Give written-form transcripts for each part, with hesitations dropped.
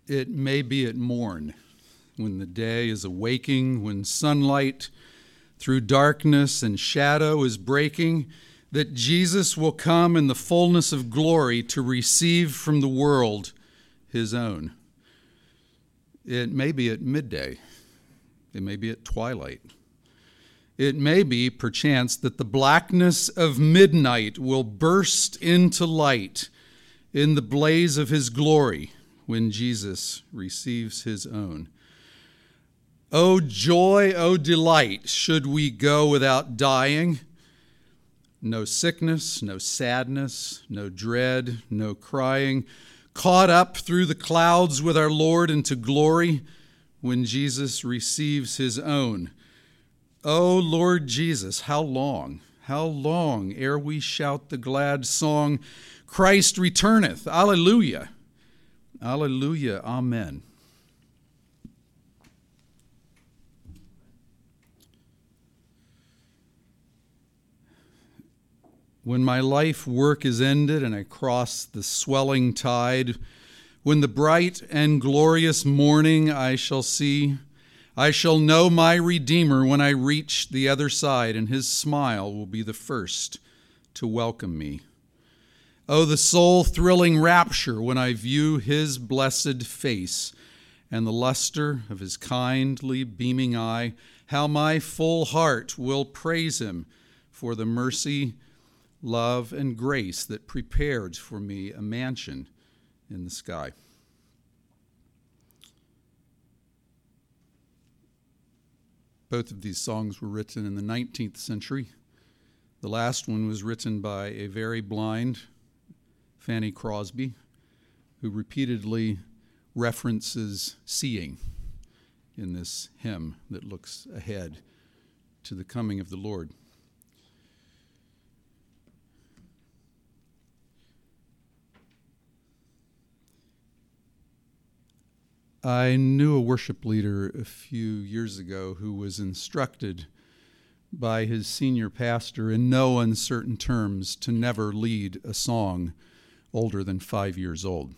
It may be at morn, when the day is awaking, when sunlight through darkness and shadow is breaking, that Jesus will come in the fullness of glory to receive from the world his own. It may be at midday. It may be at twilight. It may be, perchance, that the blackness of midnight will burst into light in the blaze of his glory when Jesus receives his own. O joy, O delight, should we go without dying. No sickness, no sadness, no dread, no crying, caught up through the clouds with our Lord into glory when Jesus receives his own. O Lord Jesus, how long ere we shout the glad song, Christ returneth, Alleluia, Alleluia, Amen. When my life work is ended and I cross the swelling tide, when the bright and glorious morning I shall see, I shall know my Redeemer when I reach the other side, and his smile will be the first to welcome me. Oh, the soul-thrilling rapture when I view his blessed face and the luster of his kindly beaming eye, how my full heart will praise him for the mercy, love, and grace that prepared for me a mansion in the sky. Both of these songs were written in the 19th century. The last one was written by a very blind Fanny Crosby, who repeatedly references seeing in this hymn that looks ahead to the coming of the Lord. I knew a worship leader a few years ago who was instructed by his senior pastor in no uncertain terms to never lead a song older than 5 years old.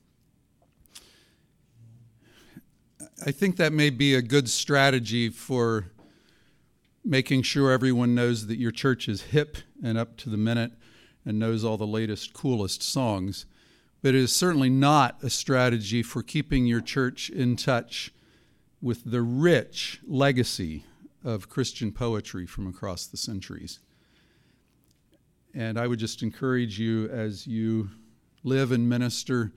I think that may be a good strategy for making sure everyone knows that your church is hip and up to the minute and knows all the latest, coolest songs. But it is certainly not a strategy for keeping your church in touch with the rich legacy of Christian poetry from across the centuries. And I would just encourage you, as you live and minister,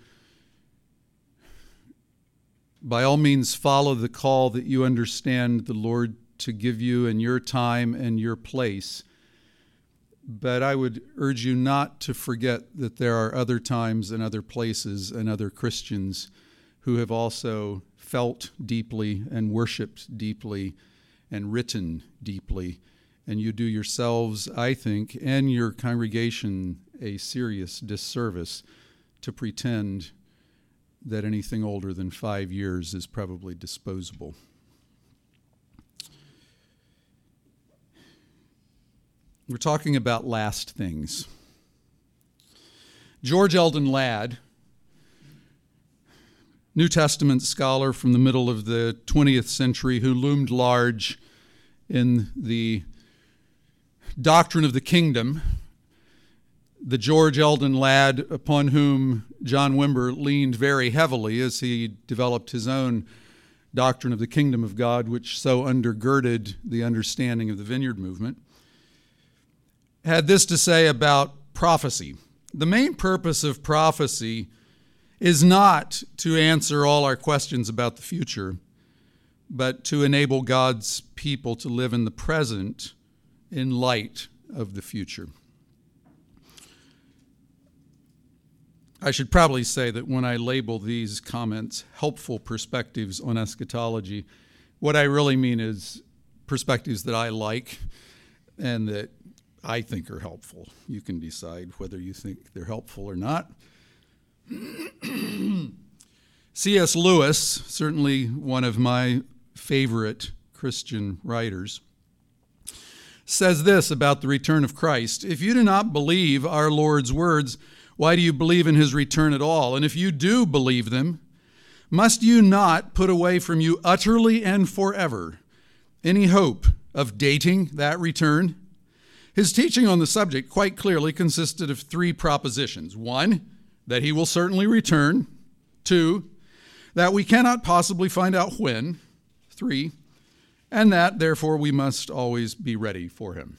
by all means follow the call that you understand the Lord to give you in your time and your place. But I would urge you not to forget that there are other times and other places and other Christians who have also felt deeply and worshiped deeply and written deeply. And you do yourselves, I think, and your congregation a serious disservice to pretend that anything older than 5 years is probably disposable. We're talking about last things. George Eldon Ladd, New Testament scholar from the middle of the 20th century who loomed large in the doctrine of the kingdom, the George Eldon Ladd upon whom John Wimber leaned very heavily as he developed his own doctrine of the kingdom of God, which so undergirded the understanding of the Vineyard movement, had this to say about prophecy. The main purpose of prophecy is not to answer all our questions about the future, but to enable God's people to live in the present in light of the future. I should probably say that when I label these comments helpful perspectives on eschatology, what I really mean is perspectives that I like and that I think are helpful. You can decide whether you think they're helpful or not. C.S. Lewis, certainly one of my favorite Christian writers, says this about the return of Christ: if you do not believe our Lord's words, why do you believe in his return at all? And if you do believe them, Must you not put away from you utterly and forever any hope of dating that return? His teaching on the subject quite clearly consisted of three propositions. One, that he will certainly return. Two, that we cannot possibly find out when. Three, and that, therefore, we must always be ready for him.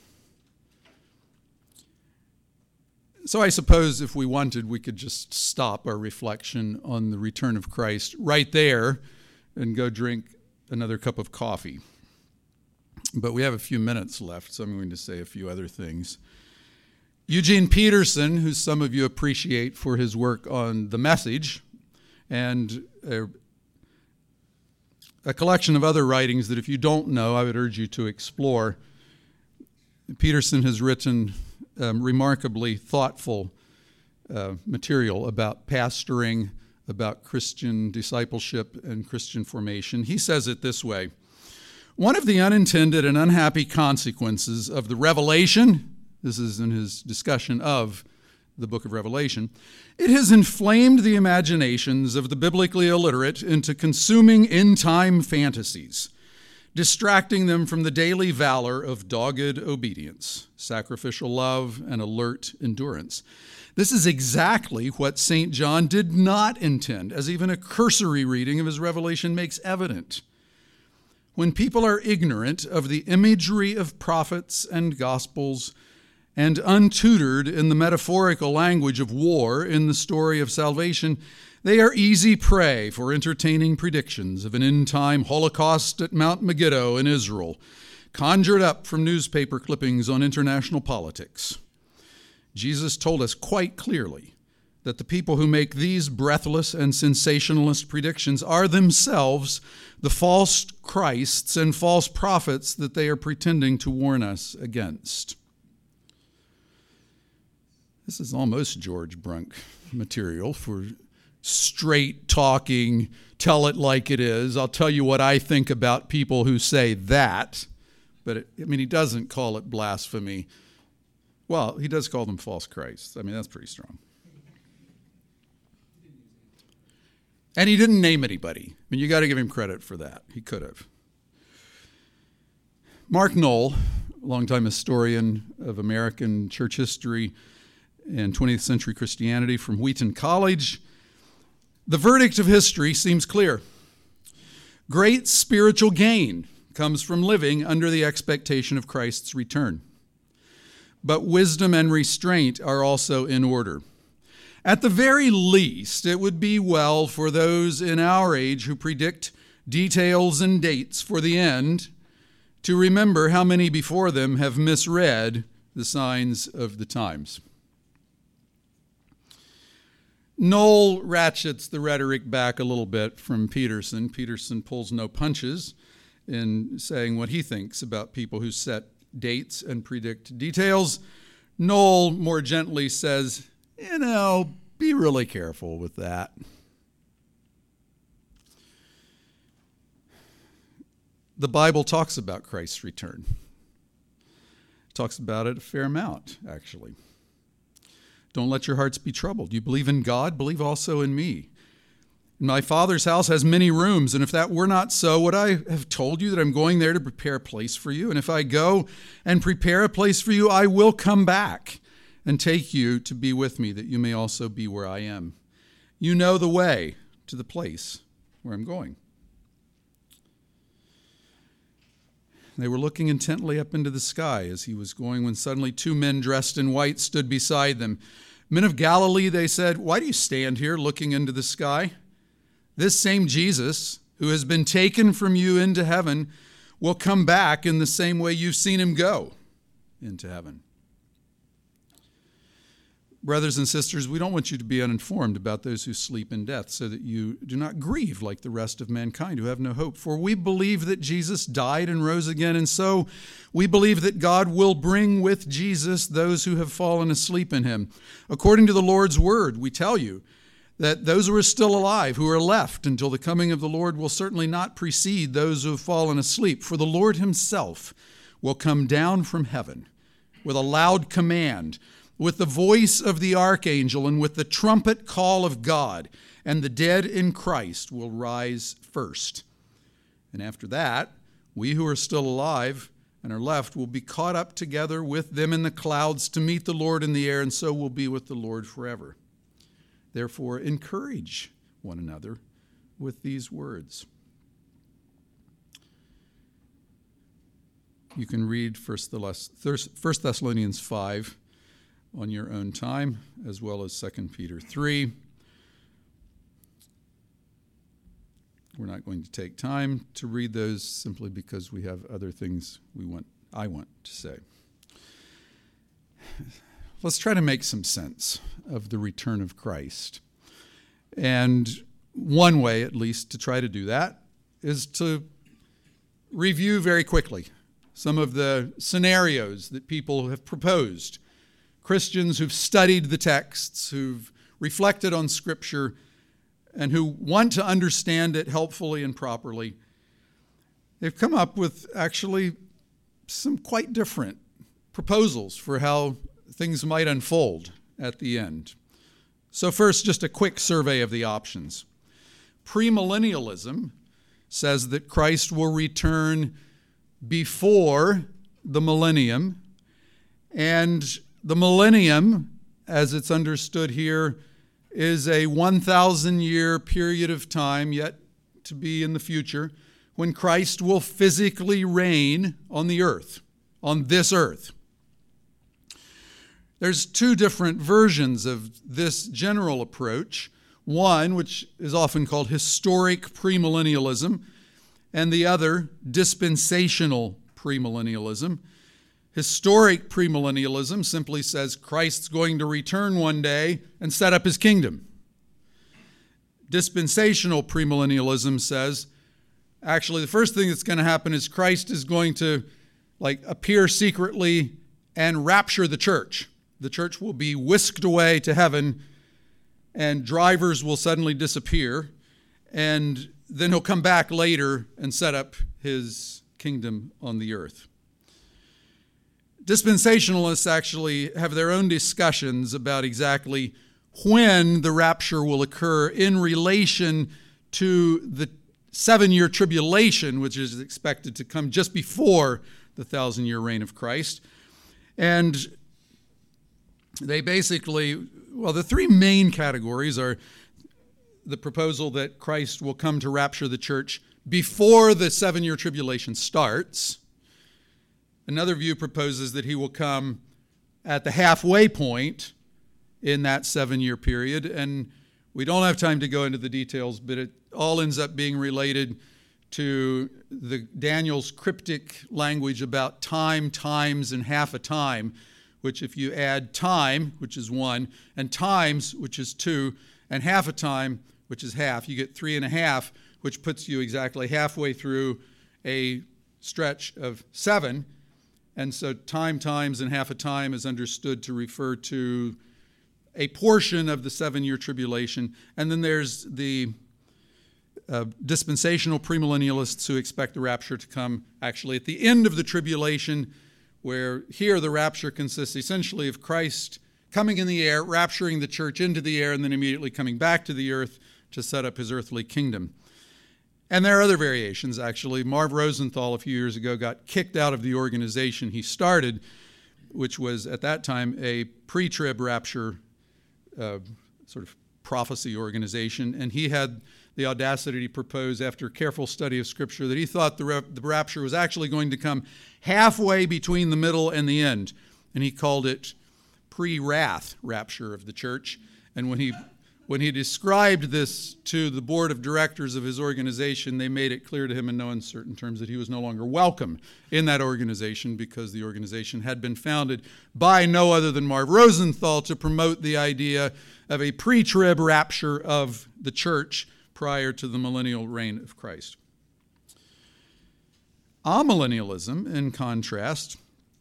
So I suppose if we wanted, we could just stop our reflection on the return of Christ right there and go drink another cup of coffee. But we have a few minutes left, so I'm going to say a few other things. Eugene Peterson, who some of you appreciate for his work on The Message, and a collection of other writings that if you don't know, I would urge you to explore. Peterson has written remarkably thoughtful material about pastoring, about Christian discipleship and Christian formation. He says it this way: one of the unintended and unhappy consequences of the revelation, this is in his discussion of the book of Revelation, it has inflamed the imaginations of the biblically illiterate into consuming end-time fantasies, distracting them from the daily valor of dogged obedience, sacrificial love, and alert endurance. This is exactly what St. John did not intend, as even a cursory reading of his Revelation makes evident. When people are ignorant of the imagery of prophets and gospels and untutored in the metaphorical language of war in the story of salvation, they are easy prey for entertaining predictions of an end-time Holocaust at Mount Megiddo in Israel, conjured up from newspaper clippings on international politics. Jesus told us quite clearly that the people who make these breathless and sensationalist predictions are themselves the false Christs and false prophets that they are pretending to warn us against. This is almost George Brunk material for straight talking, tell it like it is. I'll tell you what I think about people who say that. But he doesn't call it blasphemy. Well, he does call them false Christs. That's pretty strong. And he didn't name anybody. You got to give him credit for that. He could have. Mark Knoll, longtime historian of American church history and 20th century Christianity from Wheaton College, the verdict of history seems clear. Great spiritual gain comes from living under the expectation of Christ's return. But wisdom and restraint are also in order. At the very least, it would be well for those in our age who predict details and dates for the end to remember how many before them have misread the signs of the times. Knoll ratchets the rhetoric back a little bit from Peterson. Peterson pulls no punches in saying what he thinks about people who set dates and predict details. Knoll more gently says, be really careful with that. The Bible talks about Christ's return. It talks about it a fair amount, actually. Don't let your hearts be troubled. You believe in God, believe also in me. My Father's house has many rooms, and if that were not so, would I have told you that I'm going there to prepare a place for you? And if I go and prepare a place for you, I will come back and take you to be with me, that you may also be where I am. You know the way to the place where I'm going. They were looking intently up into the sky as he was going, when suddenly two men dressed in white stood beside them. Men of Galilee, they said, why do you stand here looking into the sky? This same Jesus, who has been taken from you into heaven, will come back in the same way you've seen him go into heaven. Brothers and sisters, we don't want you to be uninformed about those who sleep in death, so that you do not grieve like the rest of mankind who have no hope. For we believe that Jesus died and rose again, and so we believe that God will bring with Jesus those who have fallen asleep in him. According to the Lord's word, we tell you that those who are still alive, who are left until the coming of the Lord, will certainly not precede those who have fallen asleep. For the Lord himself will come down from heaven with a loud command, with the voice of the archangel, and with the trumpet call of God, and the dead in Christ will rise first. And after that, we who are still alive and are left will be caught up together with them in the clouds to meet the Lord in the air, and so will be with the Lord forever. Therefore, encourage one another with these words. You can read 1 Thessalonians 5 on your own time, as well as 2 Peter 3. We're not going to take time to read those simply because we have other things I want to say. Let's try to make some sense of the return of Christ. And one way, at least, to try to do that is to review very quickly some of the scenarios that people have proposed. Christians who've studied the texts, who've reflected on Scripture, and who want to understand it helpfully and properly, they've come up with actually some quite different proposals for how things might unfold at the end. So first, just a quick survey of the options. Premillennialism says that Christ will return before the millennium, and the millennium, as it's understood here, is a 1,000-year period of time yet to be in the future when Christ will physically reign on the earth, on this earth. There's two different versions of this general approach. One, which is often called historic premillennialism, and the other, dispensational premillennialism. Historic premillennialism simply says Christ's going to return one day and set up his kingdom. Dispensational premillennialism says, actually, the first thing that's going to happen is Christ is going to appear secretly and rapture the church. The church will be whisked away to heaven, and drivers will suddenly disappear, and then he'll come back later and set up his kingdom on the earth. Dispensationalists actually have their own discussions about exactly when the rapture will occur in relation to the 7-year tribulation, which is expected to come just before the 1,000-year reign of Christ. And they basically, the three main categories are the proposal that Christ will come to rapture the church before the 7-year tribulation starts. Another view proposes that he will come at the halfway point in that 7-year period. And we don't have time to go into the details, but it all ends up being related to Daniel's cryptic language about time, times, and half a time, which if you add time, which is 1, and times, which is 2, and half a time, which is half, you get 3.5, which puts you exactly halfway through a stretch of 7. And so time, times, and half a time is understood to refer to a portion of the 7-year tribulation. And then there's the dispensational premillennialists who expect the rapture to come actually at the end of the tribulation, where here the rapture consists essentially of Christ coming in the air, rapturing the church into the air, and then immediately coming back to the earth to set up his earthly kingdom. And there are other variations, actually. Marv Rosenthal, a few years ago, got kicked out of the organization he started, which was, at that time, a pre-trib rapture sort of prophecy organization. And he had the audacity to propose, after careful study of Scripture, that he thought the rapture was actually going to come halfway between the middle and the end. And he called it pre-wrath rapture of the church. And when he described this to the board of directors of his organization, they made it clear to him in no uncertain terms that he was no longer welcome in that organization, because the organization had been founded by no other than Marv Rosenthal to promote the idea of a pre-trib rapture of the church prior to the millennial reign of Christ. Amillennialism, in contrast,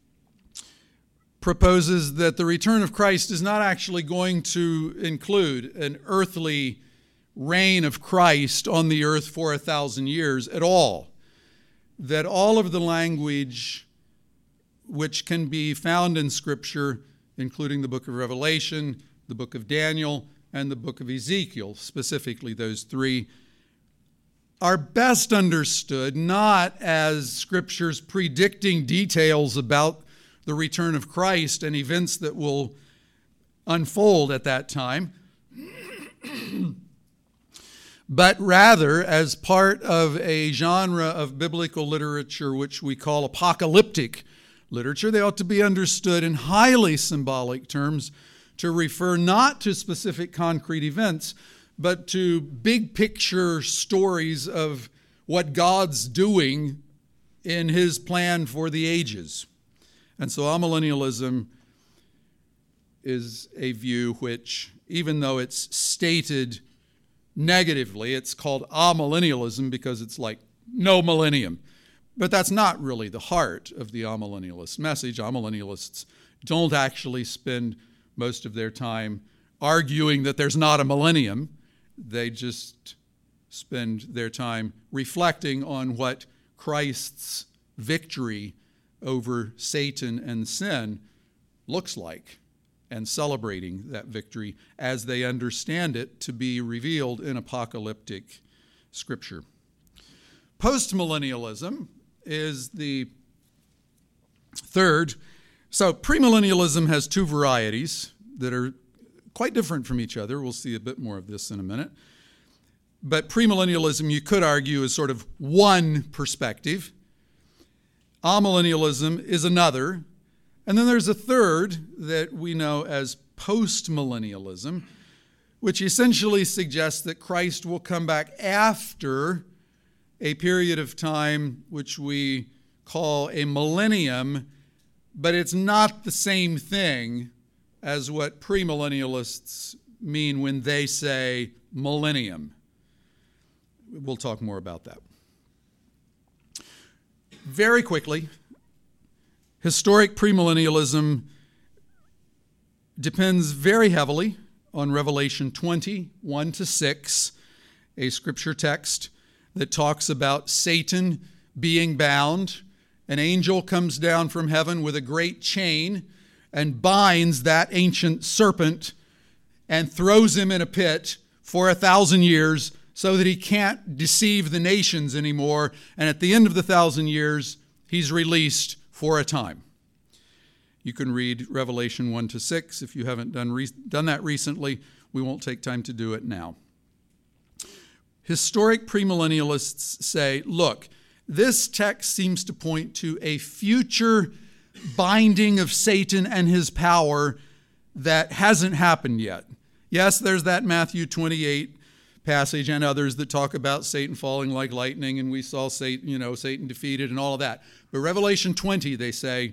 proposes that the return of Christ is not actually going to include an earthly reign of Christ on the earth for 1,000 years at all. That all of the language which can be found in Scripture, including the book of Revelation, the book of Daniel, and the book of Ezekiel, specifically those three, are best understood not as scriptures predicting details about the return of Christ and events that will unfold at that time, but rather as part of a genre of biblical literature which we call apocalyptic literature. They ought to be understood in highly symbolic terms to refer not to specific concrete events, but to big picture stories of what God's doing in his plan for the ages. And so amillennialism is a view which, even though it's stated negatively, it's called amillennialism because it's like no millennium. But that's not really the heart of the amillennialist message. Amillennialists don't actually spend most of their time arguing that there's not a millennium. They just spend their time reflecting on what Christ's victory over Satan and sin looks like and celebrating that victory as they understand it to be revealed in apocalyptic scripture. Postmillennialism is the third. So premillennialism has two varieties that are quite different from each other. We'll see a bit more of this in a minute. But premillennialism, you could argue, is sort of one perspective. Amillennialism is another. And then there's a third that we know as postmillennialism, which essentially suggests that Christ will come back after a period of time which we call a millennium, but it's not the same thing as what premillennialists mean when they say millennium. We'll talk more about that. Very quickly, historic premillennialism depends very heavily on Revelation 20, 1-6, a scripture text that talks about Satan being bound. An angel comes down from heaven with a great chain and binds that ancient serpent and throws him in a pit for 1,000 years so that he can't deceive the nations anymore. And at the end of the 1,000 years, he's released for a time. You can read Revelation 1-6 if you haven't done that recently. We won't take time to do it now. Historic premillennialists say, look, this text seems to point to a future binding of Satan and his power that hasn't happened yet. Yes, there's that Matthew 28 passage and others that talk about Satan falling like lightning, and we saw Satan defeated and all of that. But Revelation 20, they say,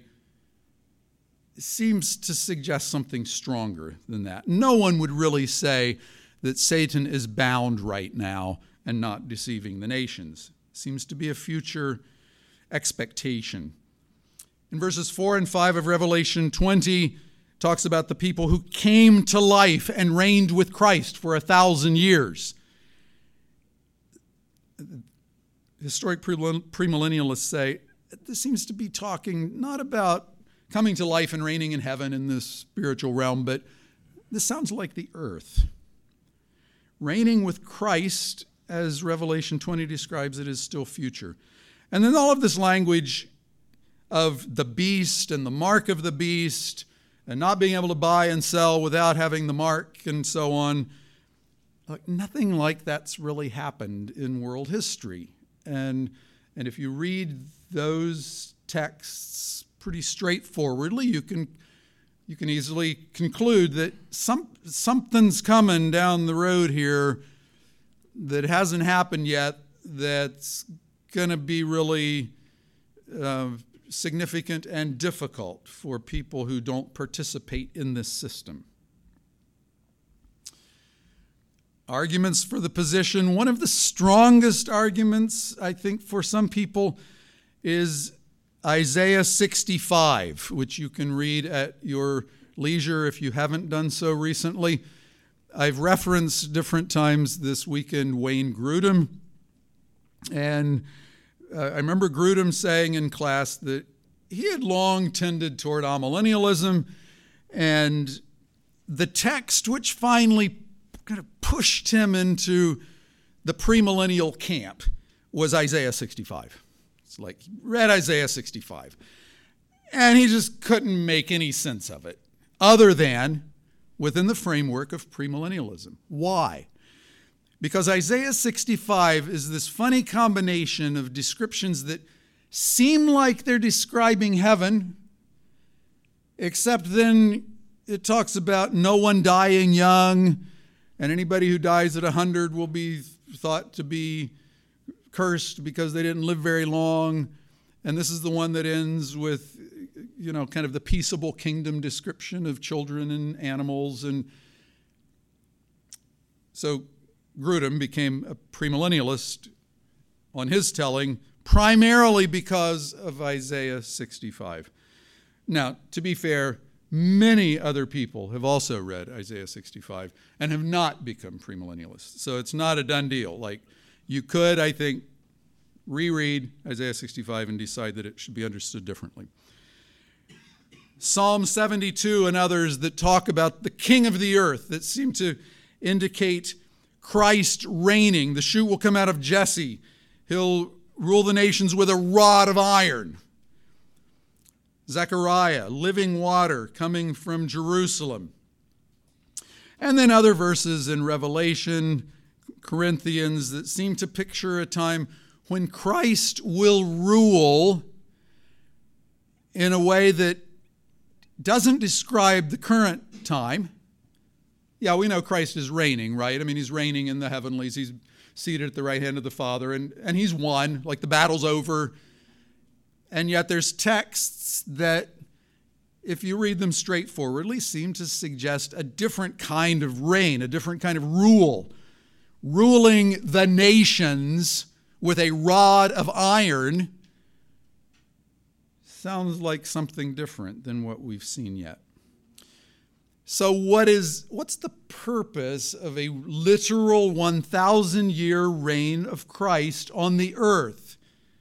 seems to suggest something stronger than that. No one would really say that Satan is bound right now and not deceiving the nations. Seems to be a future expectation. In verses 4 and 5 of Revelation 20, talks about the people who came to life and reigned with Christ for 1,000 years. Historic premillennialists say this seems to be talking not about coming to life and reigning in heaven in this spiritual realm, but this sounds like the earth. Reigning with Christ, as Revelation 20 describes it, is still future. And then all of this language of the beast and the mark of the beast and not being able to buy and sell without having the mark and so on, nothing like that's really happened in world history. And if you read those texts pretty straightforwardly, you can easily conclude that something's coming down the road here that hasn't happened yet that's going to be really significant and difficult for people who don't participate in this system. Arguments for the position. One of the strongest arguments, I think, for some people is Isaiah 65, which you can read at your leisure if you haven't done so recently. I've referenced different times this weekend Wayne Grudem, and I remember Grudem saying in class that he had long tended toward amillennialism, and the text which finally kind of pushed him into the premillennial camp was Isaiah 65. It's like he read Isaiah 65, and he just couldn't make any sense of it other than within the framework of premillennialism. Why? Because Isaiah 65 is this funny combination of descriptions that seem like they're describing heaven, except then it talks about no one dying young, and anybody who dies at 100 will be thought to be cursed because they didn't live very long. And this is the one that ends with, kind of the peaceable kingdom description of children and animals. And so Grudem became a premillennialist on his telling, primarily because of Isaiah 65. Now, to be fair, many other people have also read Isaiah 65 and have not become premillennialists. So it's not a done deal. Like, you could, I think, reread Isaiah 65 and decide that it should be understood differently. Psalm 72 and others that talk about the king of the earth, that seem to indicate Christ reigning. The shoot will come out of Jesse. He'll rule the nations with a rod of iron. Zechariah, living water coming from Jerusalem. And then other verses in Revelation, Corinthians, that seem to picture a time when Christ will rule in a way that doesn't describe the current time. Yeah, we know Christ is reigning, right? I mean, he's reigning in the heavenlies. He's seated at the right hand of the Father, and he's won, like the battle's over. And yet there's texts that, if you read them straightforwardly, seem to suggest a different kind of reign, a different kind of rule. Ruling the nations with a rod of iron sounds like something different than what we've seen yet. So what's the purpose of a literal 1,000-year reign of Christ on the earth?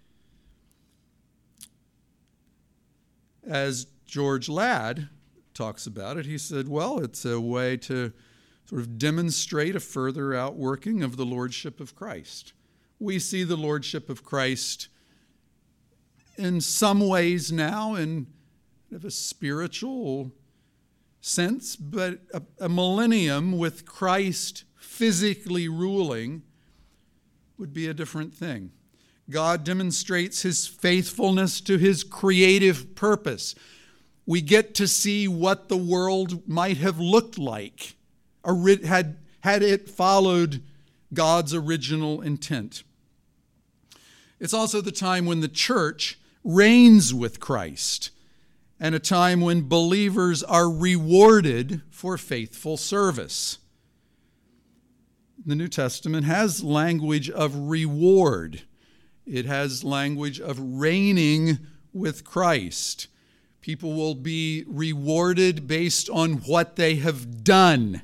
As George Ladd talks about it, he said, well, it's a way to sort of demonstrate a further outworking of the lordship of Christ. We see the lordship of Christ in some ways now in a spiritual sense, but a millennium with Christ physically ruling would be a different thing. God demonstrates his faithfulness to his creative purpose. We get to see what the world might have looked like had it followed God's original intent. It's also the time when the church reigns with Christ, and a time when believers are rewarded for faithful service. The New Testament has language of reward. It has language of reigning with Christ. People will be rewarded based on what they have done.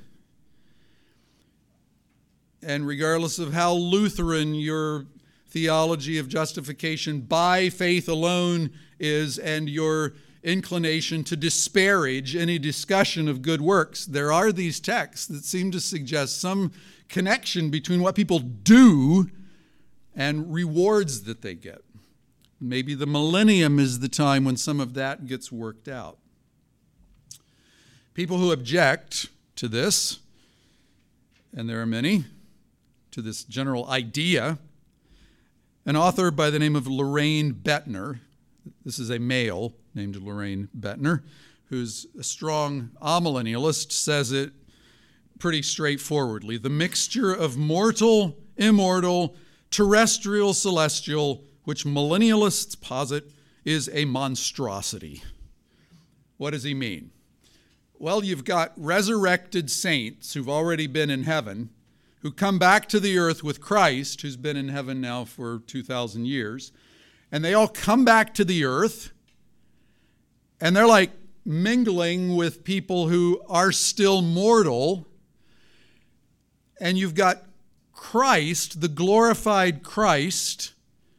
And regardless of how Lutheran your theology of justification by faith alone is, and your inclination to disparage any discussion of good works, there are these texts that seem to suggest some connection between what people do and rewards that they get. Maybe the millennium is the time when some of that gets worked out. People who object to this, and there are many, to this general idea, an author by the name of Loraine Boettner, this is a male named Loraine Boettner, who's a strong amillennialist, says it pretty straightforwardly. The mixture of mortal, immortal, terrestrial, celestial, which millennialists posit is a monstrosity. What does he mean? Well, you've got resurrected saints who've already been in heaven, who come back to the earth with Christ, who's been in heaven now for 2,000 years, and they all come back to the earth, and they're like mingling with people who are still mortal, and you've got Christ, the glorified Christ,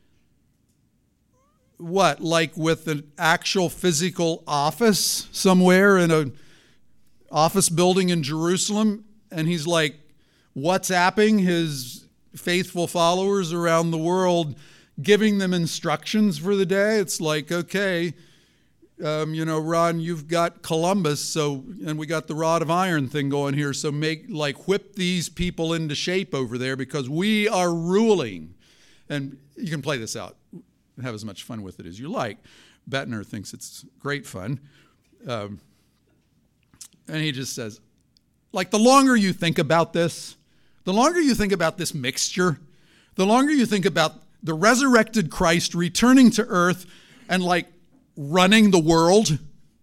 what, like with an actual physical office somewhere in an office building in Jerusalem, and he's like WhatsApping his faithful followers around the world, giving them instructions for the day. It's like, okay, Ron, you've got Columbus, and we got the rod of iron thing going here, so whip these people into shape over there because we are ruling. And you can play this out and have as much fun with it as you like. Bettner thinks it's great fun. And he just says, the longer you think about this, the longer you think about this mixture, the longer you think about the resurrected Christ returning to earth and running the world,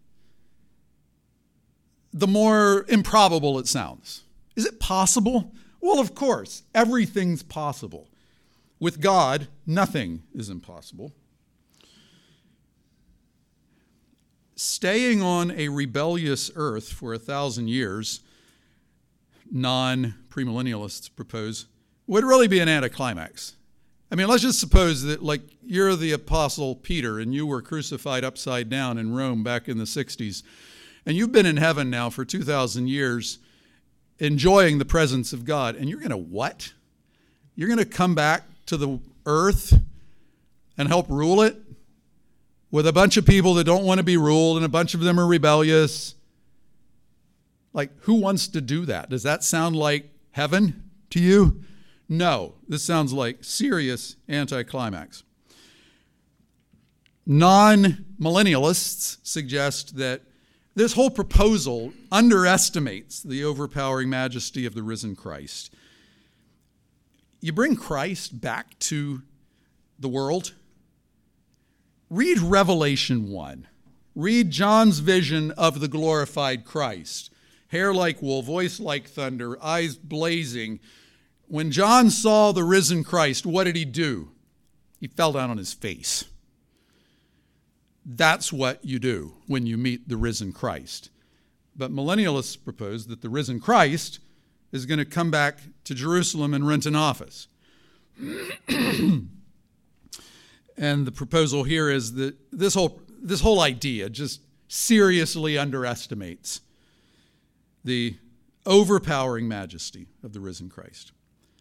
the more improbable it sounds. Is it possible? Well, of course, everything's possible. With God, nothing is impossible. Staying on a rebellious earth for 1,000 years, non-premillennialists propose, would really be an anticlimax. I mean, let's just suppose that, you're the Apostle Peter and you were crucified upside down in Rome back in the 60s, and you've been in heaven now for 2,000 years enjoying the presence of God, and you're going to what? You're going to come back to the earth and help rule it with a bunch of people that don't want to be ruled, and a bunch of them are rebellious. Who wants to do that? Does that sound like heaven to you? No, this sounds like serious anticlimax. Non-millennialists suggest that this whole proposal underestimates the overpowering majesty of the risen Christ. You bring Christ back to the world. Read Revelation 1. Read John's vision of the glorified Christ. Hair like wool, voice like thunder, eyes blazing. When John saw the risen Christ, what did he do? He fell down on his face. That's what you do when you meet the risen Christ. But millennialists propose that the risen Christ is going to come back to Jerusalem and rent an office. And the proposal here is that this whole idea just seriously underestimates the overpowering majesty of the risen Christ.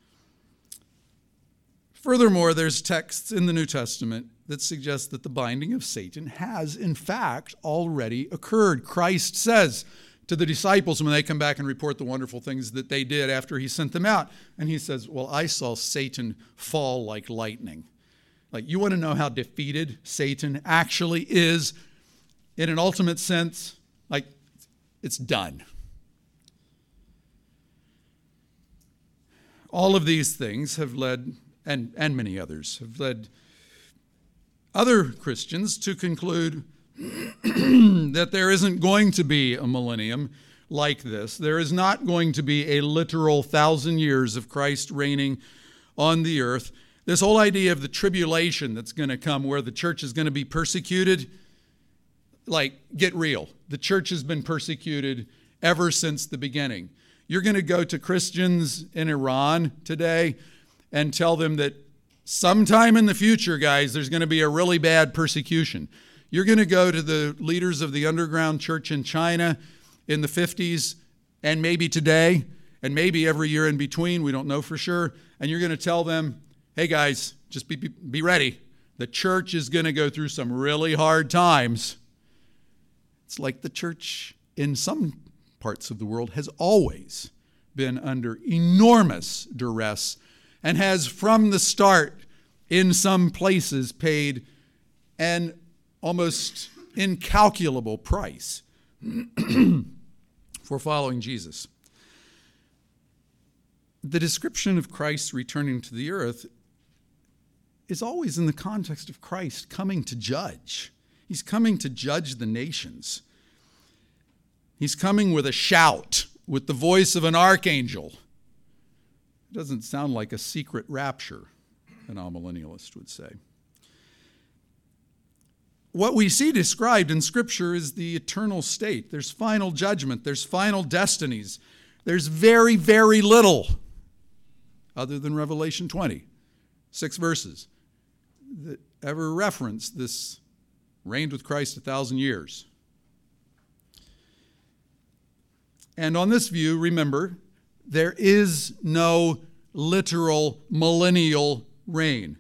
Furthermore, there's texts in the New Testament that suggest that the binding of Satan has, in fact, already occurred. Christ says to the disciples when they come back and report the wonderful things that they did after he sent them out, and he says, well, I saw Satan fall like lightning. You want to know how defeated Satan actually is in an ultimate sense? It's done. All of these things have led, and many others, have led other Christians to conclude that there isn't going to be a millennium like this. There is not going to be a literal 1,000 years of Christ reigning on the earth. This whole idea of the tribulation that's going to come where the church is going to be persecuted, get real. The church has been persecuted ever since the beginning. You're going to go to Christians in Iran today and tell them that sometime in the future, guys, there's going to be a really bad persecution. You're going to go to the leaders of the underground church in China in the 50s and maybe today and maybe every year in between, we don't know for sure, and you're going to tell them, hey guys, just be ready. The church is going to go through some really hard times. It's like the church in some parts of the world has always been under enormous duress and has from the start in some places paid an almost incalculable price for following Jesus. The description of Christ returning to the earth is always in the context of Christ coming to judge. He's coming to judge the nations. He's coming with a shout, with the voice of an archangel. It doesn't sound like a secret rapture, an amillennialist would say. What we see described in Scripture is the eternal state. There's final judgment. There's final destinies. There's very, very little, other than Revelation 20, 6 verses, that ever reference this reigned with Christ 1,000 years. And on this view, remember There is no literal millennial reign.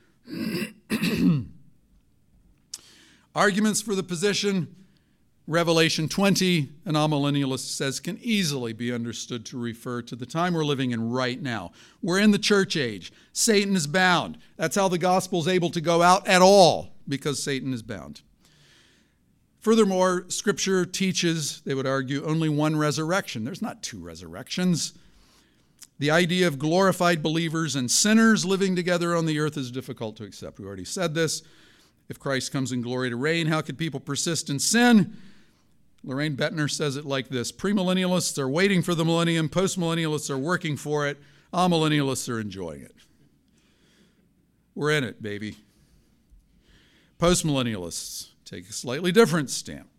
Arguments for the position, Revelation 20, an amillennialist says, can easily be understood to refer to the time we're living in right now. We're in the church age. Satan is bound. That's how the gospel is able to go out at all, because Satan is bound. Furthermore, Scripture teaches, they would argue, only one resurrection. There's not two resurrections. The idea of glorified believers and sinners living together on the earth is difficult to accept. We already said this. If Christ comes in glory to reign, how could people persist in sin? Lorraine Bettner says it like this: premillennialists are waiting for the millennium, postmillennialists are working for it, amillennialists are enjoying it. We're in it, baby. Postmillennialists take a slightly different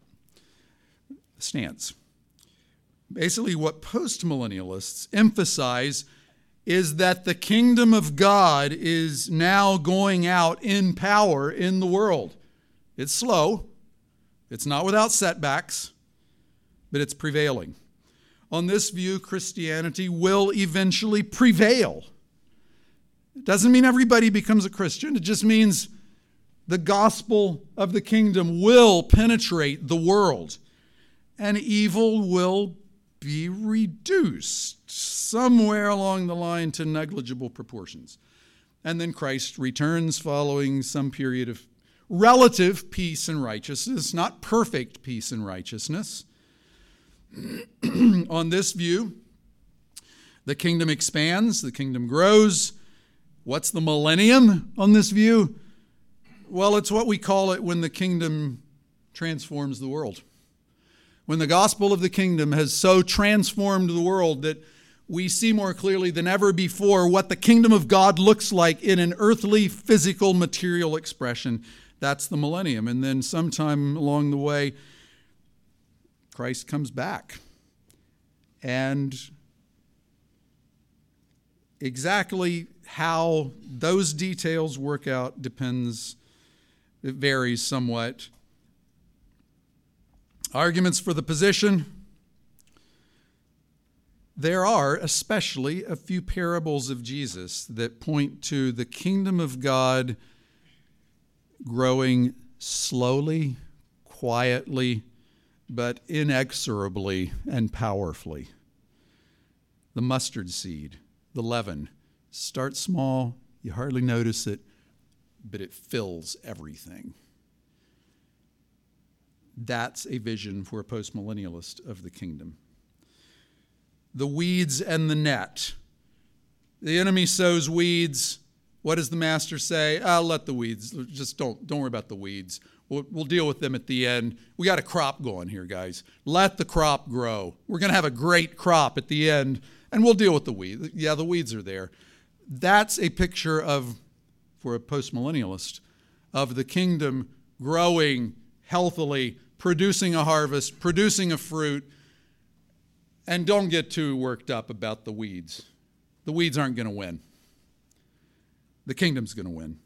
stance. Basically, what postmillennialists emphasize is that the kingdom of God is now going out in power in the world. It's slow. It's not without setbacks, but it's prevailing. On this view, Christianity will eventually prevail. It doesn't mean everybody becomes a Christian. It just means the gospel of the kingdom will penetrate the world, and evil will be reduced somewhere along the line to negligible proportions. And then Christ returns following some period of relative peace and righteousness, not perfect peace and righteousness. On this view, the kingdom expands, the kingdom grows. What's the millennium on this view? Well, it's what we call it when the kingdom transforms the world. When the gospel of the kingdom has so transformed the world that we see more clearly than ever before what the kingdom of God looks like in an earthly, physical, material expression. That's the millennium. And then sometime along the way, Christ comes back. And exactly how those details work out depends, it varies somewhat. Arguments for the position. There are especially a few parables of Jesus that point to the kingdom of God growing slowly, quietly, but inexorably and powerfully. The mustard seed, the leaven, starts small, you hardly notice it, but it fills everything. That's a vision for a postmillennialist of the kingdom. The weeds and the net. The enemy sows weeds. What does the master say? Let the weeds, just don't worry about the weeds. We'll deal with them at the end. We got a crop going here, guys. Let the crop grow. We're going to have a great crop at the end, and we'll deal with the weeds. Yeah, the weeds are there. That's a picture of, for a postmillennialist, of the kingdom growing healthily, producing a harvest, producing a fruit. And don't get too worked up about the weeds. The weeds aren't going to win. The kingdom's going to win.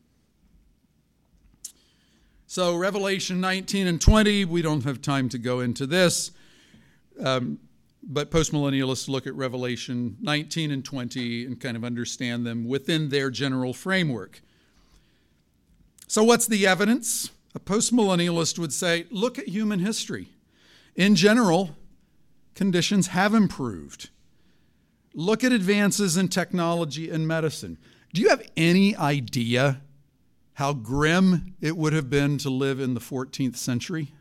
So Revelation 19 and 20, we don't have time to go into this, but postmillennialists look at Revelation 19 and 20 and kind of understand them within their general framework. So what's the evidence? A postmillennialist would say, look at human history. In general, conditions have improved. Look at advances in technology and medicine. Do you have any idea how grim it would have been to live in the 14th century?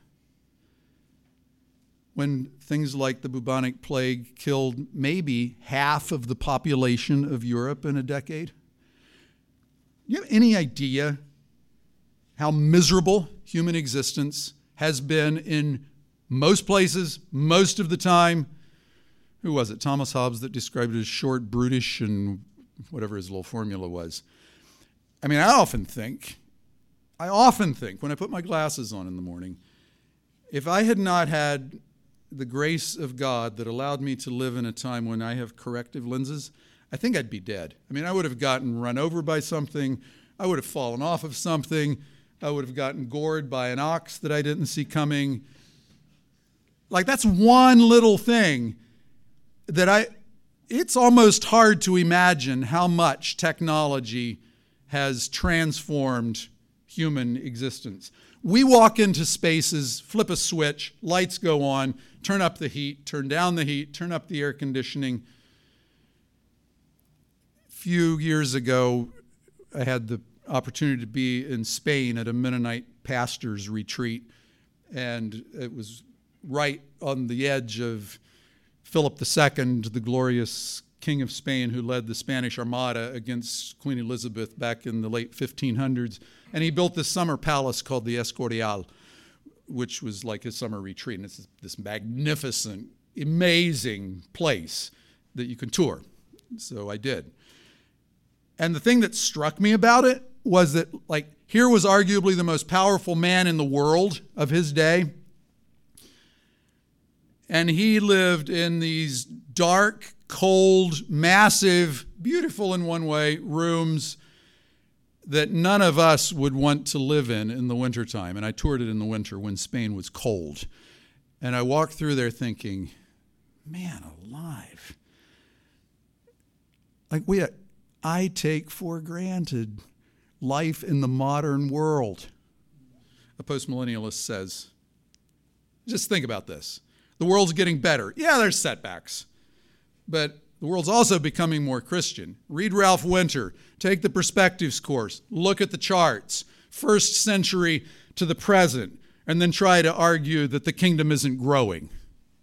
When things like the bubonic plague killed maybe half of the population of Europe in a decade? Do you have any idea how miserable human existence has been in most places, most of the time? Who was it? Thomas Hobbes that described it as short, brutish, and whatever his little formula was. I mean, I often think, when I put my glasses on in the morning, if I had not had the grace of God that allowed me to live in a time when I have corrective lenses, I think I'd be dead. I mean, I would have gotten run over by something. I would have fallen off of something. I would have gotten gored by an ox that I didn't see coming. Like, that's one little thing that it's almost hard to imagine how much technology has transformed human existence. We walk into spaces, flip a switch, lights go on, turn up the heat, turn down the heat, turn up the air conditioning. A few years ago, I had the opportunity to be in Spain at a Mennonite pastor's retreat, and it was right on the edge of Philip II, the glorious King of Spain who led the Spanish Armada against Queen Elizabeth back in the late 1500s. And he built this summer palace called the Escorial, which was like his summer retreat. And it's this magnificent, amazing place that you can tour. So I did. And the thing that struck me about it was that, like, here was arguably the most powerful man in the world of his day. And he lived in these dark, cold, massive, beautiful in one way, rooms that none of us would want to live in the wintertime. And I toured it in the winter when Spain was cold. And I walked through there thinking, man alive. Like, I take for granted life in the modern world. A postmillennialist says, just think about this. The world's getting better. Yeah, there's setbacks. But the world's also becoming more Christian. Read Ralph Winter. Take the Perspectives course. Look at the charts. First century to the present. And then try to argue that the kingdom isn't growing.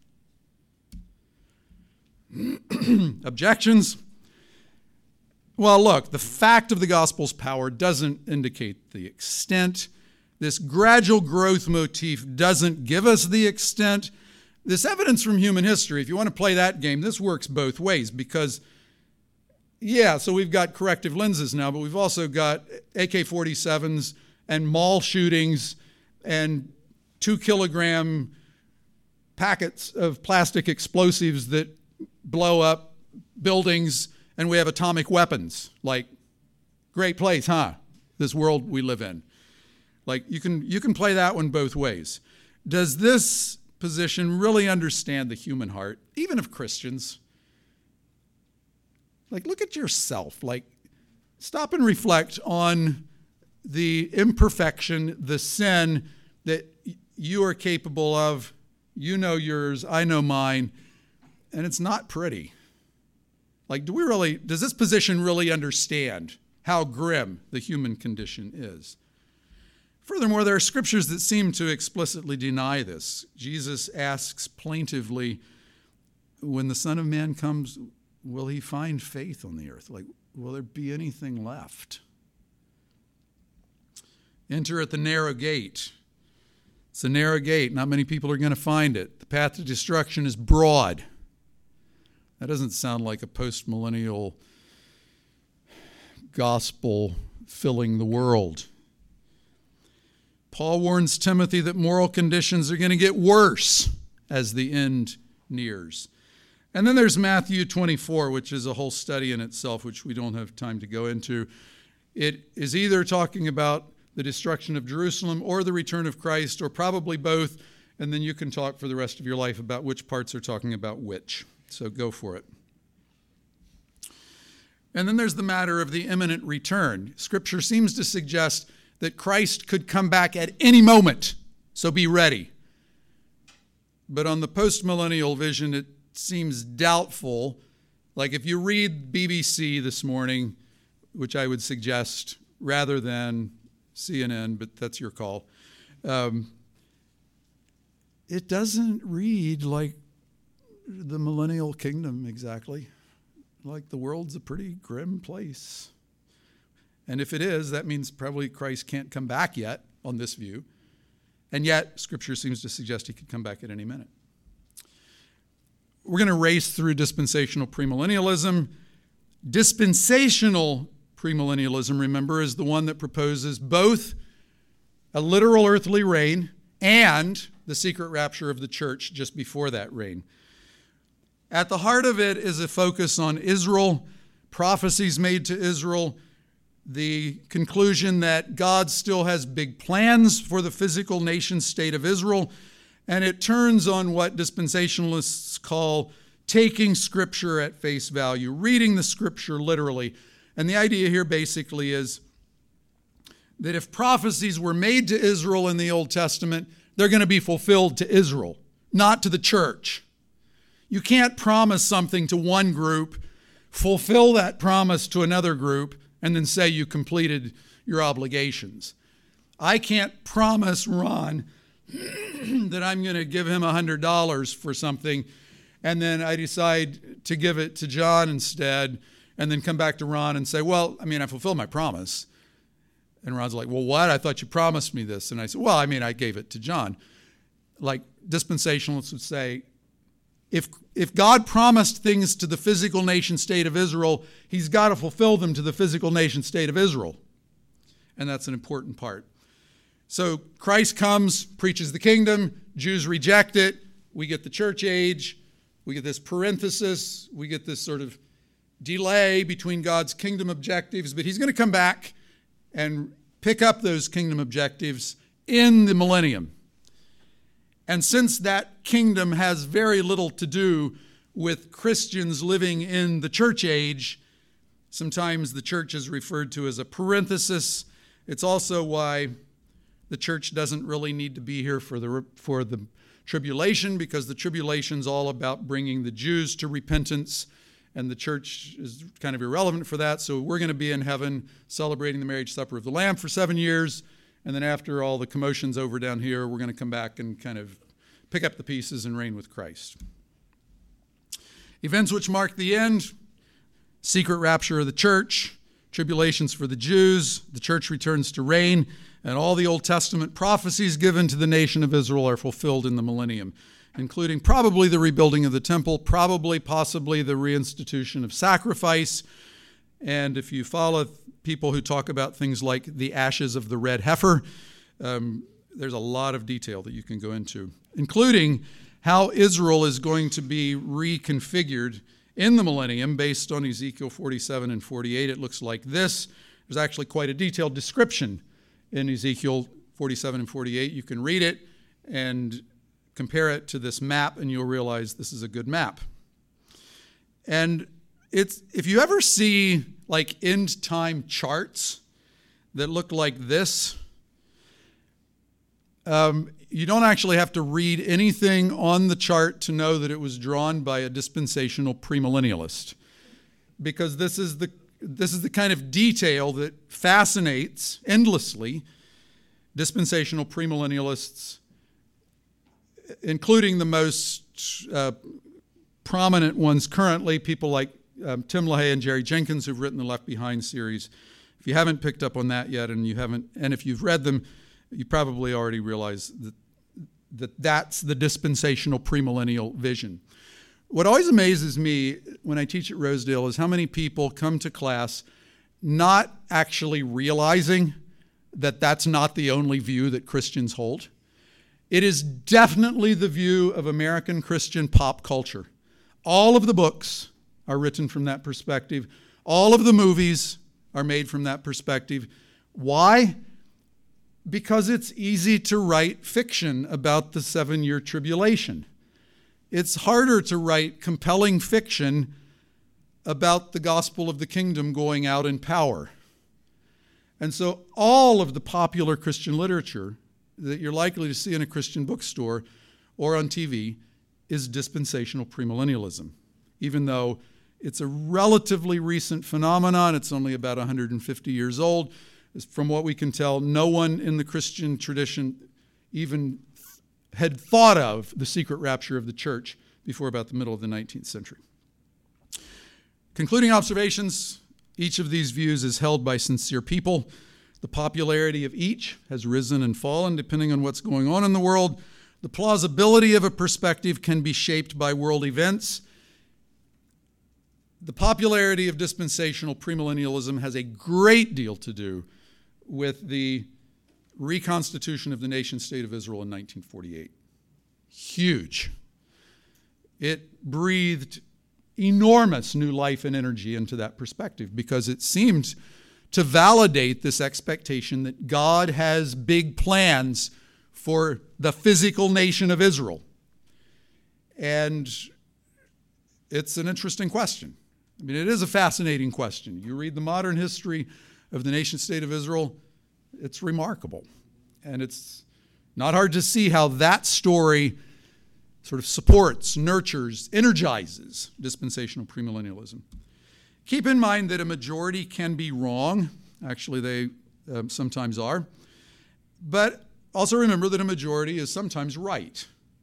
Objections? Well, look, the fact of the gospel's power doesn't indicate the extent. This gradual growth motif doesn't give us the extent. This evidence from human history, if you want to play that game, this works both ways because, yeah, so we've got corrective lenses now, but we've also got AK-47s and mall shootings and 2-kilogram packets of plastic explosives that blow up buildings, and we have atomic weapons. Like, great place, huh? This world we live in. Like, you can play that one both ways. Does this position really understand the human heart, even of Christians? Like, look at yourself. Like, stop and reflect on the imperfection, the sin that you are capable of. You know yours, I know mine, and it's not pretty. Like, does this position really understand how grim the human condition is? Furthermore, there are scriptures that seem to explicitly deny this. Jesus asks plaintively, when the Son of Man comes, will he find faith on the earth? Like, will there be anything left? Enter at the narrow gate. It's a narrow gate. Not many people are going to find it. The path to destruction is broad. That doesn't sound like a postmillennial gospel filling the world. Paul warns Timothy that moral conditions are going to get worse as the end nears. And then there's Matthew 24, which is a whole study in itself, which we don't have time to go into. It is either talking about the destruction of Jerusalem or the return of Christ, or probably both, and then you can talk for the rest of your life about which parts are talking about which. So go for it. And then there's the matter of the imminent return. Scripture seems to suggest that Christ could come back at any moment, so be ready. But on the postmillennial vision, it seems doubtful. Like if you read BBC this morning, which I would suggest rather than CNN, but that's your call, it doesn't read like the millennial kingdom exactly. Like the world's a pretty grim place. And if it is, that means probably Christ can't come back yet on this view. And yet, Scripture seems to suggest he could come back at any minute. We're going to race through dispensational premillennialism. Dispensational premillennialism, remember, is the one that proposes both a literal earthly reign and the secret rapture of the church just before that reign. At the heart of it is a focus on Israel, prophecies made to Israel, the conclusion that God still has big plans for the physical nation state of Israel, and it turns on what dispensationalists call taking Scripture at face value, reading the Scripture literally. And the idea here basically is that if prophecies were made to Israel in the Old Testament, they're going to be fulfilled to Israel, not to the church. You can't promise something to one group, fulfill that promise to another group, and then say you completed your obligations. I can't promise Ron that I'm going to give him $100 for something, and then I decide to give it to John instead, and then come back to Ron and say, well, I fulfilled my promise. And Ron's like, well, what? I thought you promised me this. And I said, well, I gave it to John. Like dispensationalists would say, if God promised things to the physical nation state of Israel, he's got to fulfill them to the physical nation state of Israel. And that's an important part. So Christ comes, preaches the kingdom, Jews reject it, we get the church age, we get this parenthesis, we get this sort of delay between God's kingdom objectives, but he's going to come back and pick up those kingdom objectives in the millennium. And since that kingdom has very little to do with Christians living in the church age, sometimes the church is referred to as a parenthesis. It's also why the church doesn't really need to be here for the tribulation, because the tribulation's all about bringing the Jews to repentance, and the church is kind of irrelevant for that. So we're going to be in heaven celebrating the marriage supper of the Lamb for 7 years, and then after all the commotion's over down here, we're going to come back and kind of pick up the pieces and reign with Christ. Events which mark the end: secret rapture of the church, tribulations for the Jews, the church returns to reign, and all the Old Testament prophecies given to the nation of Israel are fulfilled in the millennium, including probably the rebuilding of the temple, possibly the reinstitution of sacrifice. And if you follow people who talk about things like the ashes of the red heifer, there's a lot of detail that you can go into, including how Israel is going to be reconfigured in the millennium based on Ezekiel 47 and 48. It looks like this. There's actually quite a detailed description in Ezekiel 47 and 48. You can read it and compare it to this map, and you'll realize this is a good map. And if you ever see like end time charts that look like this, you don't actually have to read anything on the chart to know that it was drawn by a dispensational premillennialist, because this is the kind of detail that fascinates endlessly dispensational premillennialists, including the most prominent ones currently, people like Tim LaHaye and Jerry Jenkins, who've written the Left Behind series. If you haven't picked up on that yet, and if you've read them, you probably already realize that's the dispensational premillennial vision. What always amazes me when I teach at Rosedale is how many people come to class not actually realizing that that's not the only view that Christians hold. It is definitely the view of American Christian pop culture. All of the books are written from that perspective. All of the movies are made from that perspective. Why? Because it's easy to write fiction about the 7-year tribulation. It's harder to write compelling fiction about the gospel of the kingdom going out in power. And so all of the popular Christian literature that you're likely to see in a Christian bookstore or on TV is dispensational premillennialism, even though it's a relatively recent phenomenon. It's only about 150 years old. From what we can tell, no one in the Christian tradition even had thought of the secret rapture of the church before about the middle of the 19th century. Concluding observations: each of these views is held by sincere people. The popularity of each has risen and fallen depending on what's going on in the world. The plausibility of a perspective can be shaped by world events. The popularity of dispensational premillennialism has a great deal to do with the reconstitution of the nation-state of Israel in 1948. Huge. It breathed enormous new life and energy into that perspective because it seemed to validate this expectation that God has big plans for the physical nation of Israel. And it's an interesting question. I mean, it is a fascinating question. You read the modern history of the nation-state of Israel, it's remarkable. And it's not hard to see how that story sort of supports, nurtures, energizes dispensational premillennialism. Keep in mind that a majority can be wrong. Actually, they sometimes are. But also remember that a majority is sometimes right.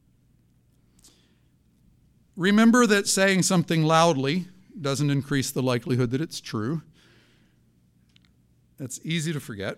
Remember that saying something loudly doesn't increase the likelihood that it's true. That's easy to forget.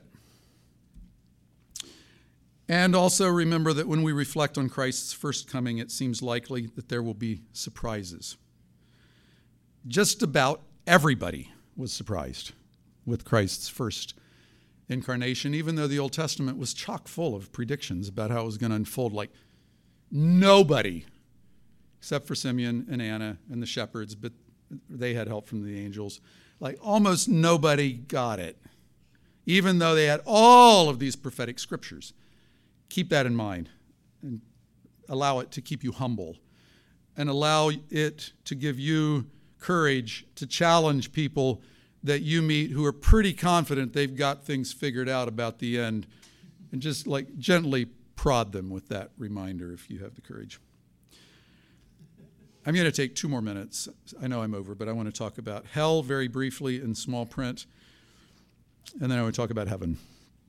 And also remember that when we reflect on Christ's first coming, it seems likely that there will be surprises. Just about everybody was surprised with Christ's first incarnation, even though the Old Testament was chock full of predictions about how it was going to unfold. Like nobody, except for Simeon and Anna and the shepherds, but they had help from the angels. Like almost nobody got it, even though they had all of these prophetic scriptures. Keep that in mind and allow it to keep you humble and allow it to give you courage to challenge people that you meet who are pretty confident they've got things figured out about the end, and just like gently prod them with that reminder if you have the courage. I'm going to take 2 more minutes. I know I'm over, but I want to talk about hell very briefly in small print, and then I want to talk about heaven.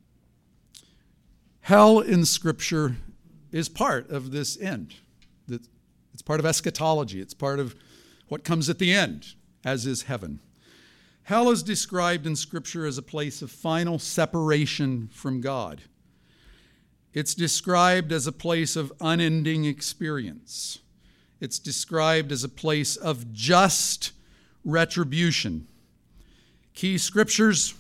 Hell in Scripture is part of this end. It's part of eschatology. It's part of what comes at the end, as is heaven. Hell is described in Scripture as a place of final separation from God. It's described as a place of unending experience. It's described as a place of just retribution. Key scriptures: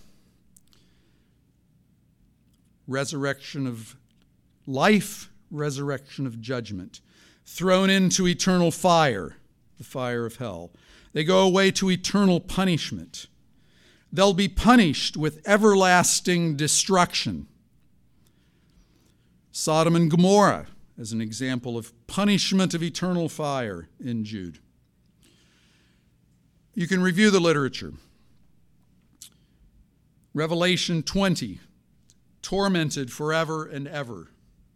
resurrection of life, resurrection of judgment. Thrown into eternal fire, the fire of hell. They go away to eternal punishment. They'll be punished with everlasting destruction. Sodom and Gomorrah as an example of punishment of eternal fire in Jude. You can review the literature. Revelation 20, tormented forever and ever.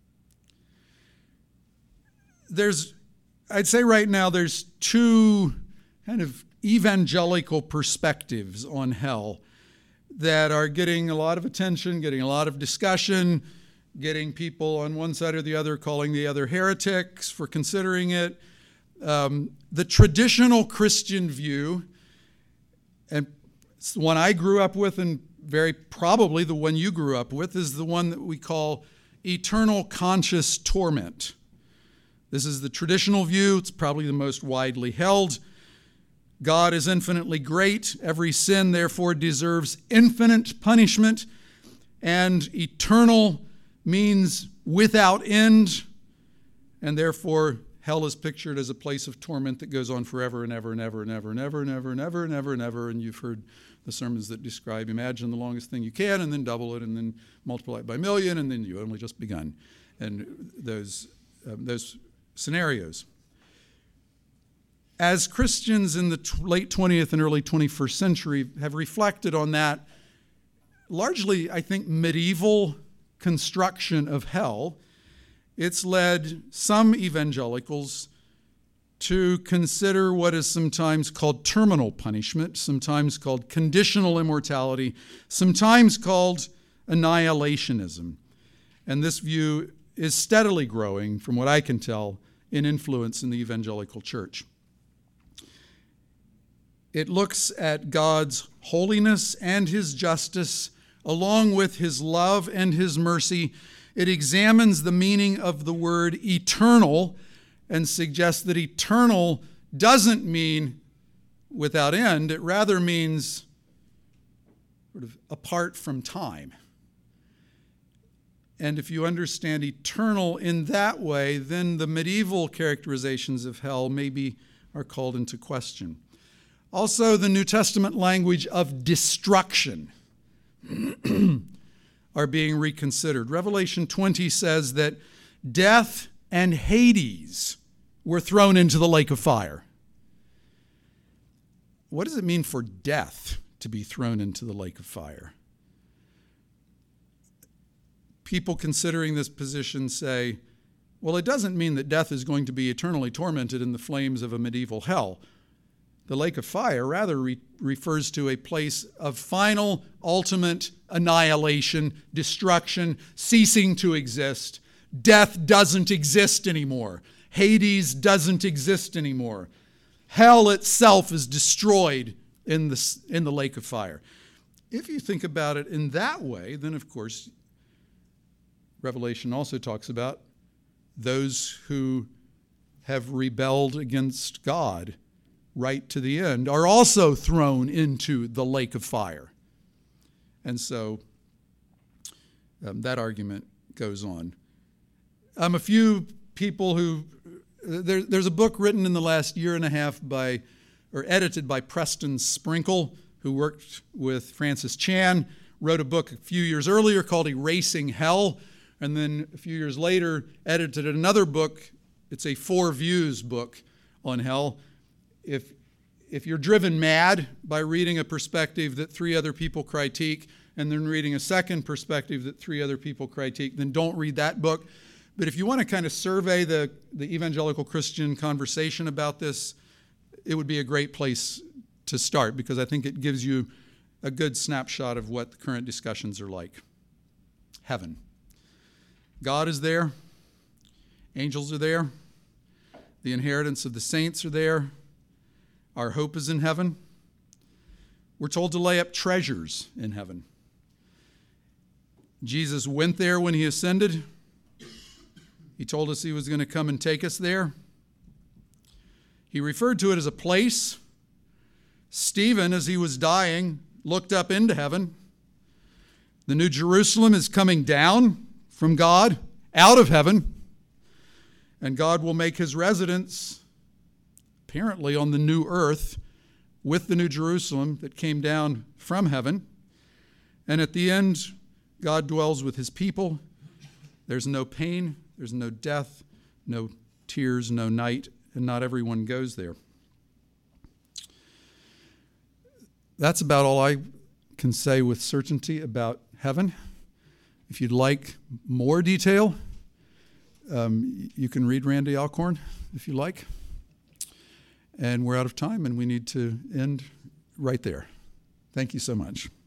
I'd say right now there's 2 kind of evangelical perspectives on hell that are getting a lot of attention, getting a lot of discussion, getting people on one side or the other calling the other heretics for considering it. The traditional Christian view, and it's the one I grew up with and very probably the one you grew up with, is the one that we call eternal conscious torment. This is the traditional view. It's probably the most widely held. God is infinitely great. Every sin, therefore, deserves infinite punishment. And eternal means without end. And therefore, hell is pictured as a place of torment that goes on forever and ever and ever and ever and ever and ever and ever and ever and ever. And you've heard the sermons that describe, imagine the longest thing you can, and then double it, and then multiply it by a million, and then you only just begun. And those scenarios. As Christians in the late 20th and early 21st century have reflected on that, largely, I think, medieval construction of hell, it's led some evangelicals to consider what is sometimes called terminal punishment, sometimes called conditional immortality, sometimes called annihilationism. And this view is steadily growing, from what I can tell, in influence in the evangelical church. It looks at God's holiness and his justice, along with his love and his mercy. It examines the meaning of the word eternal and suggests that eternal doesn't mean without end. It rather means sort of apart from time. And if you understand eternal in that way, then the medieval characterizations of hell maybe are called into question. Also, the New Testament language of destruction are being reconsidered. Revelation 20 says that death and Hades were thrown into the lake of fire. what does it mean for death to be thrown into the lake of fire? People considering this position say, well, it doesn't mean that death is going to be eternally tormented in the flames of a medieval hell. The lake of fire rather refers to a place of final, ultimate annihilation, destruction, ceasing to exist. Death doesn't exist anymore. Hades doesn't exist anymore. Hell itself is destroyed in the lake of fire. If you think about it in that way, then of course, Revelation also talks about those who have rebelled against God right to the end are also thrown into the lake of fire. And so that argument goes on. A few people who, there's a book written in the last year and a half edited by Preston Sprinkle, who worked with Francis Chan, wrote a book a few years earlier called Erasing Hell, and then a few years later edited another book. It's a 4 views book on hell. If you're driven mad by reading a perspective that 3 other people critique and then reading a second perspective that 3 other people critique, then don't read that book. But if you want to kind of survey the evangelical Christian conversation about this, it would be a great place to start, because I think it gives you a good snapshot of what the current discussions are like. Heaven. God is there. Angels are there. The inheritance of the saints are there. Our hope is in heaven. We're told to lay up treasures in heaven. Jesus went there when he ascended. He told us he was going to come and take us there. He referred to it as a place. Stephen, as he was dying, looked up into heaven. The New Jerusalem is coming down from God, out of heaven, and God will make his residence apparently on the new earth with the New Jerusalem that came down from heaven. And at the end, God dwells with his people. There's no pain, there's no death, no tears, no night, and not everyone goes there. That's about all I can say with certainty about heaven. If you'd like more detail, you can read Randy Alcorn if you like. And we're out of time, and we need to end right there. Thank you so much.